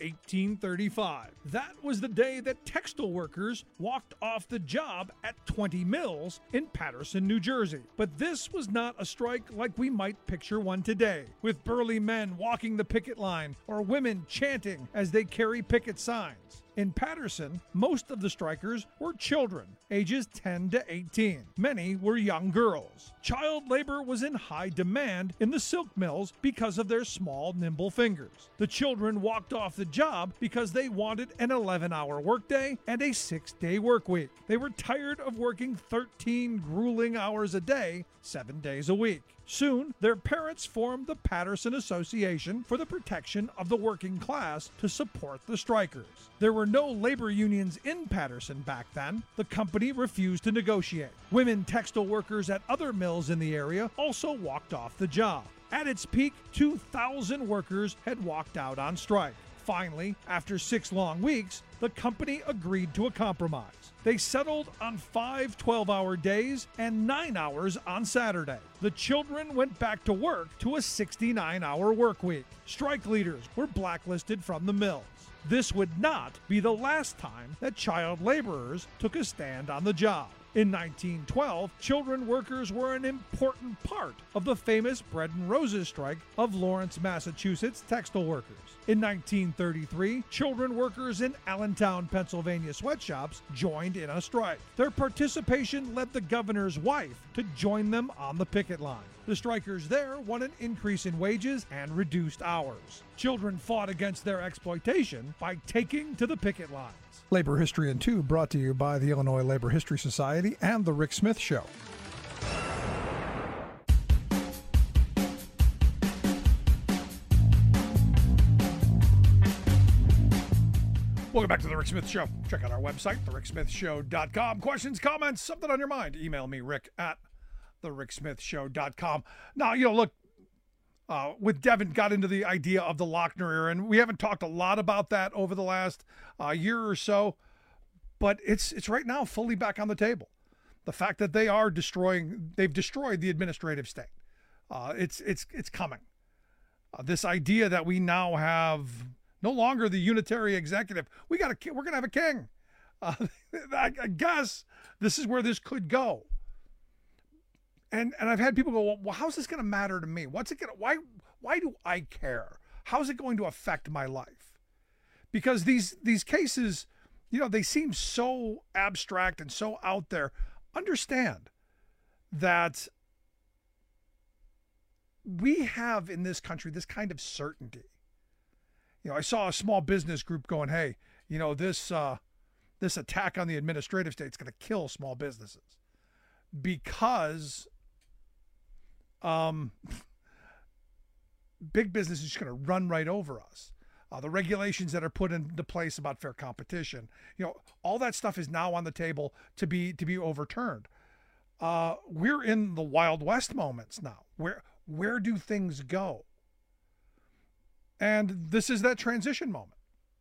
1835. That was the day that textile workers walked off the job at 20 mills in Paterson, New Jersey. But this was not a strike like we might picture one today, with burly men walking the picket line or women chanting as they carry picket signs. In Paterson, most of the strikers were children, ages 10 to 18. Many were young girls. Child labor was in high demand in the silk mills because of their small, nimble fingers. The children walked off the job because they wanted an 11-hour workday and a 6-day work week. They were tired of working 13 grueling hours a day, 7 days a week. Soon, their parents formed the Paterson Association for the Protection of the Working Class to support the strikers. There were no labor unions in Paterson back then. The company refused to negotiate. Women textile workers at other mills in the area also walked off the job. At its peak, 2,000 workers had walked out on strike. Finally, after 6 long weeks, the company agreed to a compromise. They settled on 5 12-hour days and 9 hours on Saturday. The children went back to work to a 69-hour work week. Strike leaders were blacklisted from the mills. This would not be the last time that child laborers took a stand on the job. In 1912, children workers were an important part of the famous Bread and Roses strike of Lawrence, Massachusetts textile workers. In 1933, children workers in Allentown, Pennsylvania sweatshops joined in a strike. Their participation led the governor's wife to join them on the picket line. The strikers there won an increase in wages and reduced hours. Children fought against their exploitation by taking to the picket lines. Labor History in 2 brought to you by the Illinois Labor History Society and The Rick Smith Show. Welcome back to The Rick Smith Show. Check out our website, thericksmithshow.com. Questions, comments, something on your mind, email me, rick@thericksmithshow.com. Now, look, with Devin got into the idea of the Lochner era, and we haven't talked a lot about that over the last year or so, but it's right now fully back on the table. The fact that they've destroyed the administrative state. It's coming. This idea that we now have no longer the unitary executive. We're going to have a king. I guess this is where this could go. And I've had people go, well, how's this going to matter to me? Why do I care? How's it going to affect my life? Because these cases, they seem so abstract and so out there. Understand that we have in this country this kind of certainty. I saw a small business group going, hey, this this attack on the administrative state is going to kill small businesses because big business is just going to run right over us. The regulations that are put into place about fair competition, all that stuff is now on the table to be overturned. We're in the Wild West moments now. Where do things go? And this is that transition moment.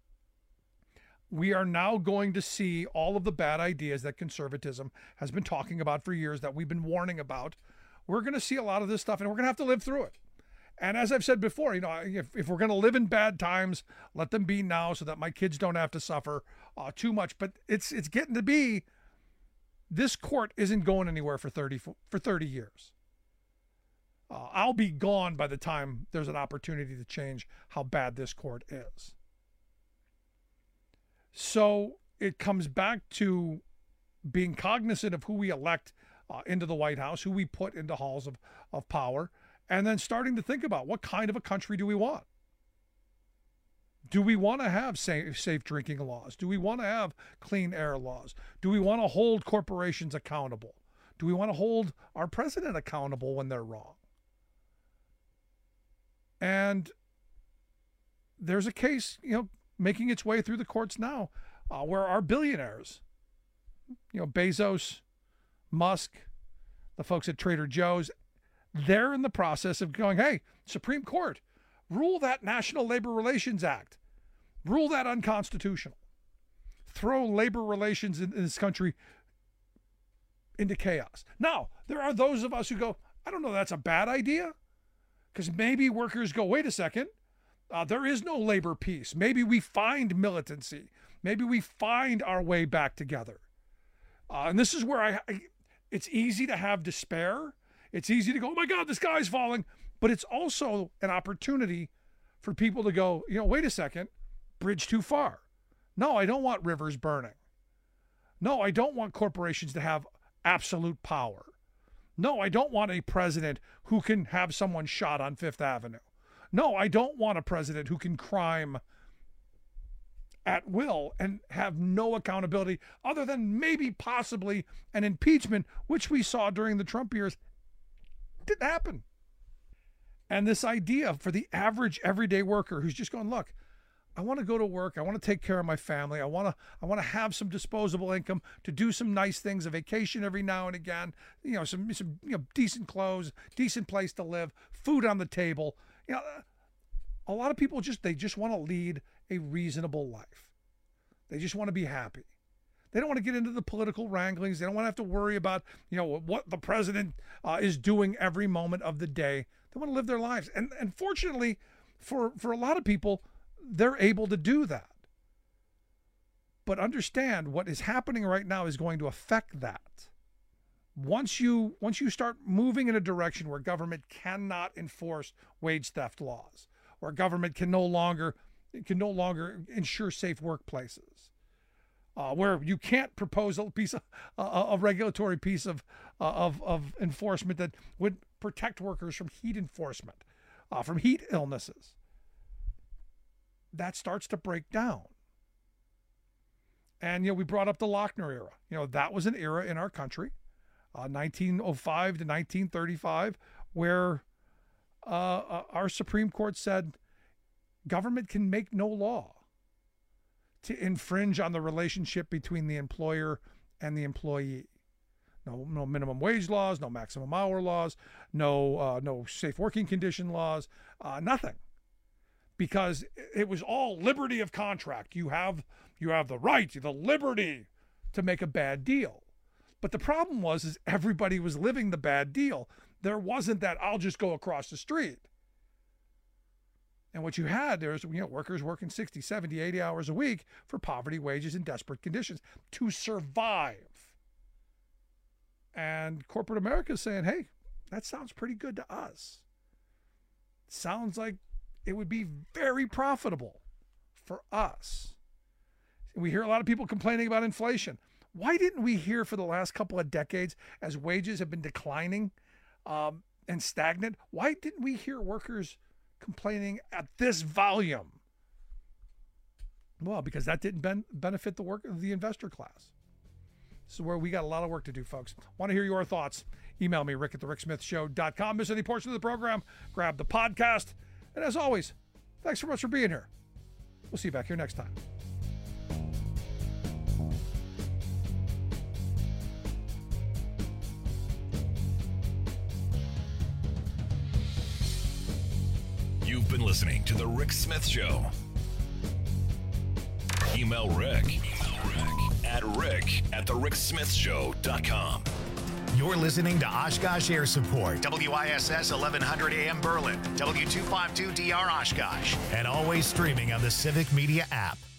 We are now going to see all of the bad ideas that conservatism has been talking about for years, that we've been warning about. We're going to see a lot of this stuff, and we're going to have to live through it. And as I've said before, if we're going to live in bad times, let them be now so that my kids don't have to suffer too much. But it's getting to be, this court isn't going anywhere for 30 years. I'll be gone by the time there's an opportunity to change how bad this court is. So it comes back to being cognizant of who we elect into the White House, who we put into halls of power, and then starting to think about what kind of a country do we want? Do we want to have safe drinking laws? Do we want to have clean air laws? Do we want to hold corporations accountable? Do we want to hold our president accountable when they're wrong? And there's a case, making its way through the courts now, where our billionaires, Bezos, Musk, the folks at Trader Joe's, they're in the process of going, hey, Supreme Court, rule that National Labor Relations Act. Rule that unconstitutional. Throw labor relations in this country into chaos. Now, there are those of us who go, I don't know, that's a bad idea. Because maybe workers go, wait a second, there is no labor peace. Maybe we find militancy. Maybe we find our way back together. And this is where it's easy to have despair. It's easy to go, oh my God, the sky's falling. But it's also an opportunity for people to go, wait a second, bridge too far. No, I don't want rivers burning. No, I don't want corporations to have absolute power. No, I don't want a president who can have someone shot on Fifth Avenue. No, I don't want a president who can crime at will and have no accountability other than maybe possibly an impeachment, which we saw during the Trump years. Didn't happen. And this idea for the average everyday worker who's just going, look, I want to go to work. I want to take care of my family. I want to have some disposable income to do some nice things, a vacation every now and again, some decent clothes, decent place to live, food on the table. A lot of people just want to lead a reasonable life. They just want to be happy. They don't want to get into the political wranglings. They don't want to have to worry about, what the president is doing every moment of the day. They want to live their lives. And fortunately, for a lot of people, they're able to do that. But understand what is happening right now is going to affect that. Once you start moving in a direction where government cannot enforce wage theft laws, where government can no longer ensure safe workplaces, where you can't propose a regulatory piece of enforcement that would protect workers from heat enforcement, from heat illnesses, that starts to break down. And we brought up the Lochner era. That was an era in our country, 1905 to 1935, where our Supreme Court said government can make no law to infringe on the relationship between the employer and the employee. No minimum wage laws, no maximum hour laws, no safe working condition laws, nothing. Because it was all liberty of contract. You have the right, the liberty to make a bad deal. But the problem was everybody was living the bad deal. There wasn't that I'll just go across the street. And what you had there is workers working 60, 70, 80 hours a week for poverty wages in desperate conditions to survive. And corporate America is saying, hey, that sounds pretty good to us. Sounds like it would be very profitable for us. We hear a lot of people complaining about inflation. Why didn't we hear for the last couple of decades, as wages have been declining and stagnant, why didn't we hear workers complaining at this volume Well, because that didn't benefit the work of the investor class. This is where we got a lot of work to do, folks. Want to hear your thoughts? Email me, rick@thericksmithshow.com. Miss any portion of the program, grab the podcast. And as always, thanks so much for being here. We'll see you back here next time. You've been listening to The Rick Smith Show. Email Rick at rick@thericksmithshow.com. You're listening to Oshkosh Air Support, WISS 1100 AM Berlin, W252DR Oshkosh, and always streaming on the Civic Media app.